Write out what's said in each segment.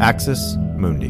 Axis Mundi.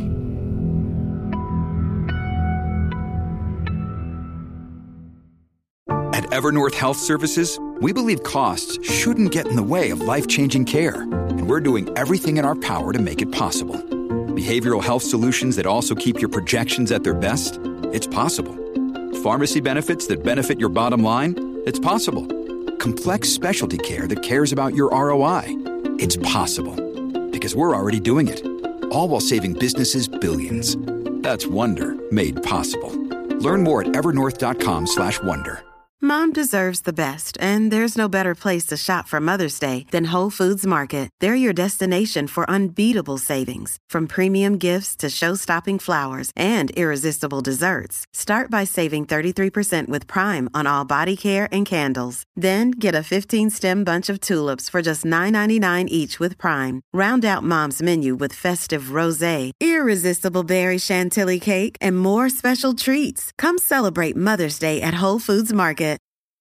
At Evernorth Health Services, we believe costs shouldn't get in the way of life-changing care, and we're doing everything in our power to make it possible. Behavioral health solutions that also keep your projections at their best? It's possible. Pharmacy benefits that benefit your bottom line? It's possible. Complex specialty care that cares about your ROI? It's possible. Because we're already doing it. All while saving businesses billions. That's Wonder made possible. Learn more at evernorth.com/wonder. Mom deserves the best, and there's no better place to shop for Mother's Day than Whole Foods Market. They're your destination for unbeatable savings, from premium gifts to show-stopping flowers and irresistible desserts. Start by saving 33% with Prime on all body care and candles. Then get a 15-stem bunch of tulips for just $9.99 each with Prime. Round out Mom's menu with festive rosé, irresistible berry chantilly cake, and more special treats. Come celebrate Mother's Day at Whole Foods Market.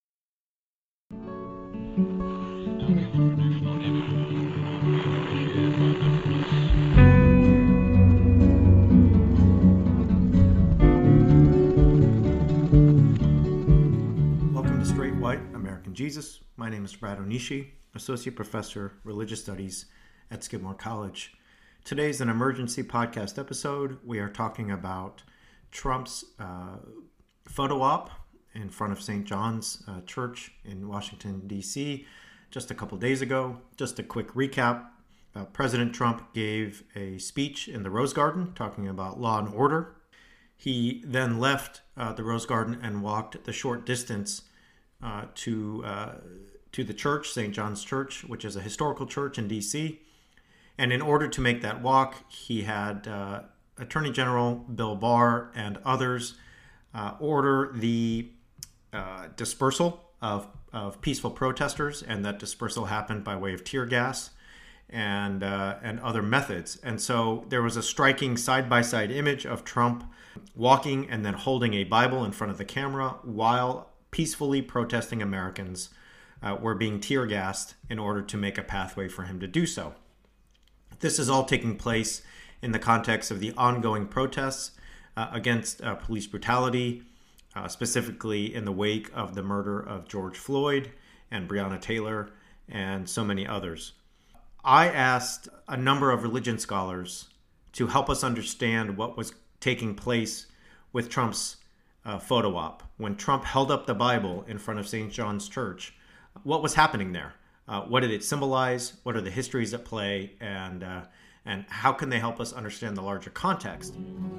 Welcome to Straight White American Jesus. My name is Brad Onishi, Associate Professor, Religious Studies at Skidmore College. Today is an emergency podcast episode. We are talking about Trump's photo op in front of St. John's Church in Washington, D.C. just a couple days ago. Just a quick recap. President Trump gave a speech in the Rose Garden talking about law and order. He then left the Rose Garden and walked the short distance to the church, St. John's Church, which is a historical church in D.C. And in order to make that walk, he had Attorney General Bill Barr and others order the dispersal of peaceful protesters, and that dispersal happened by way of tear gas and other methods. And so there was a striking side-by-side image of Trump walking and then holding a Bible in front of the camera while peacefully protesting Americans were being tear gassed in order to make a pathway for him to do so. This is all taking place in the context of the ongoing protests against police brutality, specifically in the wake of the murder of George Floyd and Breonna Taylor and so many others. I asked a number of religion scholars to help us understand what was taking place with Trump's photo op. When Trump held up the Bible in front of St. John's Church, what was happening there? What did it symbolize? What are the histories at play? And how can they help us understand the larger context?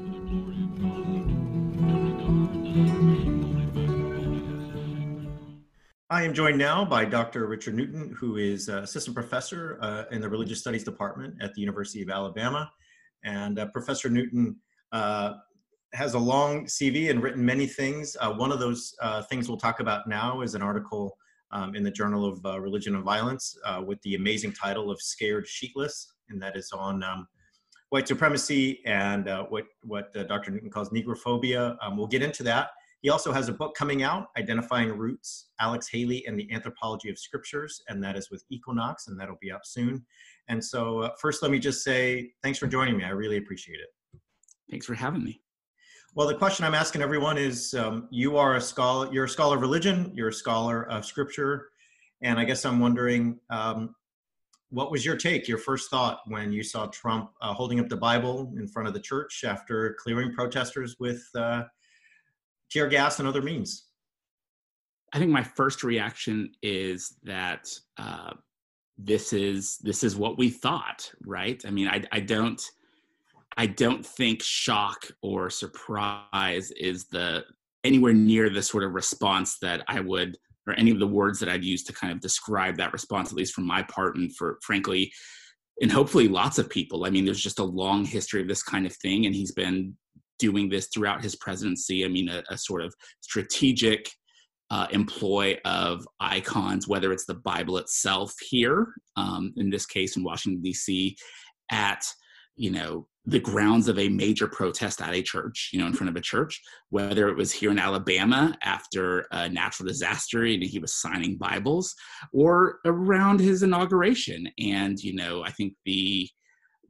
I am joined now by Dr. Richard Newton, who is assistant professor in the Religious Studies Department at the University of Alabama. And Professor Newton has a long CV and written many things. One of those things we'll talk about now is an article in the Journal of Religion and Violence with the amazing title of Scared Sheetless, and that is on white supremacy and what Dr. Newton calls negrophobia. We'll get into that. He also has a book coming out, Identifying Roots, Alex Haley and the Anthropology of Scriptures, and that is with Equinox, and that'll be up soon. And so first, let me just say thanks for joining me. I really appreciate it. Thanks for having me. Well, the question I'm asking everyone is, you are a scholar, you're a scholar of religion, you're a scholar of Scripture, and I guess I'm wondering, what was your take, your first thought when you saw Trump holding up the Bible in front of the church after clearing protesters with tear gas and other means? I think my first reaction is that this is what we thought, right? I mean, I don't think shock or surprise is anywhere near the sort of response that I would, or any of the words that I'd use to kind of describe that response, at least from my part, and for frankly, and hopefully lots of people. I mean, there's just a long history of this kind of thing, and he's been doing this throughout his presidency. I mean, a sort of strategic employ of icons, whether it's the Bible itself here, in this case in Washington, D.C., at, the grounds of a major protest at a church, in front of a church, whether it was here in Alabama after a natural disaster and he was signing Bibles, or around his inauguration. And, I think the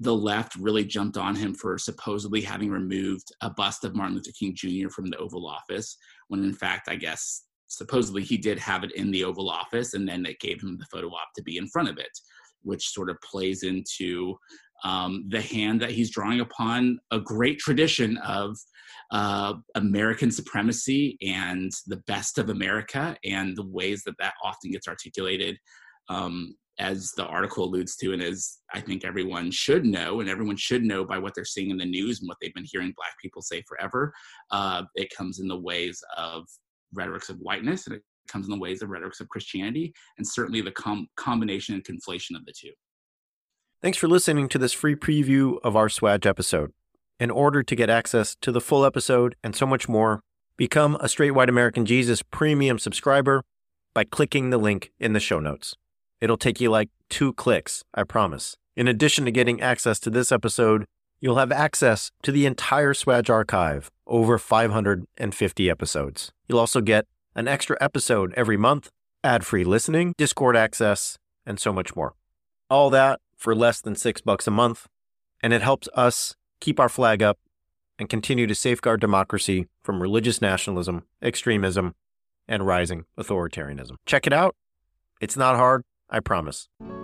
the left really jumped on him for supposedly having removed a bust of Martin Luther King Jr. from the Oval Office, when in fact, I guess, supposedly he did have it in the Oval Office, and then they gave him the photo op to be in front of it, which sort of plays into the hand that he's drawing upon a great tradition of American supremacy and the best of America, and the ways that that often gets articulated, as the article alludes to, and as I think everyone should know, and everyone should know by what they're seeing in the news and what they've been hearing Black people say forever. It comes in the ways of rhetorics of whiteness, and it comes in the ways of rhetorics of Christianity, and certainly the combination and conflation of the two. Thanks for listening to this free preview of our Swag episode. In order to get access to the full episode and so much more, become a Straight White American Jesus premium subscriber by clicking the link in the show notes. It'll take you like 2 clicks, I promise. In addition to getting access to this episode, you'll have access to the entire Swag archive, over 550 episodes. You'll also get an extra episode every month, ad-free listening, Discord access, and so much more. All that for less than $6 a month, and it helps us keep our flag up and continue to safeguard democracy from religious nationalism, extremism, and rising authoritarianism. Check it out. It's not hard, I promise.